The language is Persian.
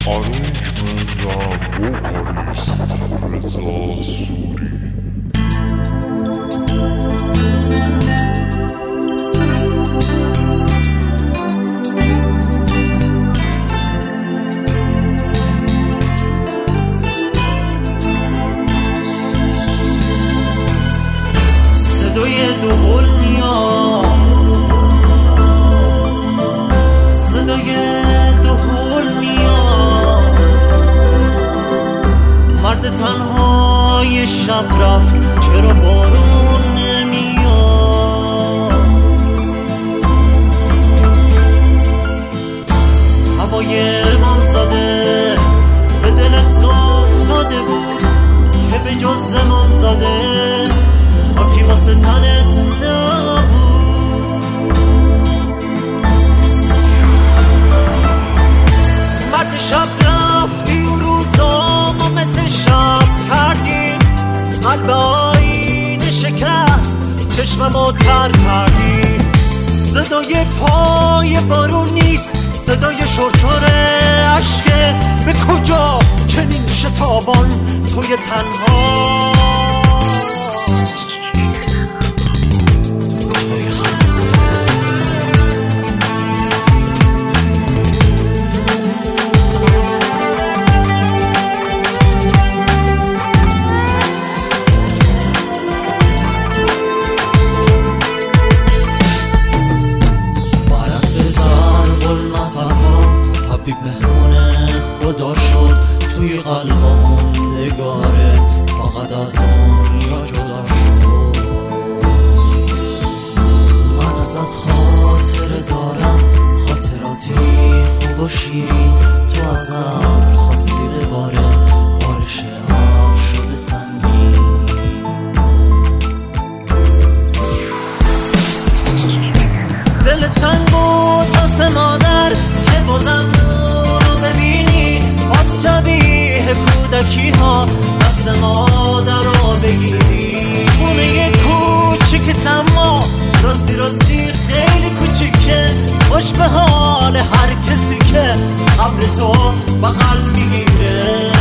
آرنجمندم وکالیست رضا سوری. صدای دهل میاد، صدای دهل میاد، مرد تنهای شب رفت چرا بارون نمیاد. هوای امامزاده به دلت افتاده بود که به جز امامزاده خاکی واسه تنت نبود. مرد شب رفتی و روزامو مثل شب کردی، قلب آینه شکست چشممو تر کردی. صدای پای بارون نیست، صدای شرشر عشقه. به کجا چنین شتابان توی تنها حبیب مهمون خدا شد توی قلبمون نگاره، فقط از دنیا جدا شد. من ازت خاطره دارم، خاطراتی خوب و شیرین. تو ازم خواستی بباره، بارش آب شده سنگین. دل تنگ بود واسه مادر که بازم رو ببینی، باز شبیه کودکی ها دست مادر رو بگیری. خونه کوچیک تما راستی راستی خیلی کوچیکه، خوش به حال هر کسی که قبر تو بغل میگیره.